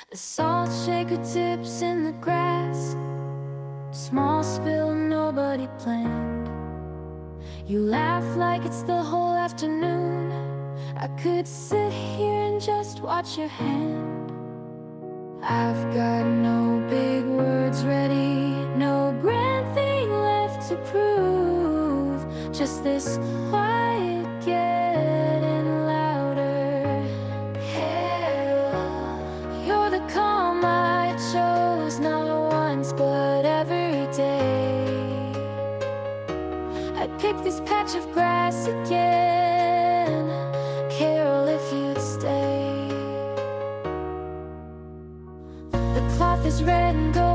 The salt shaker tips in the grass. Small spill nobody planned. You laugh like it's the whole afternoon. I could sit here and just watch your hand. I've got no big words ready, no grand thing left to prove. Just this quiet getting louder. You're the calm I chose, not once but every day. I'd pick this patch of grass again, Carol, if you'd stay. The cloth is red and gold.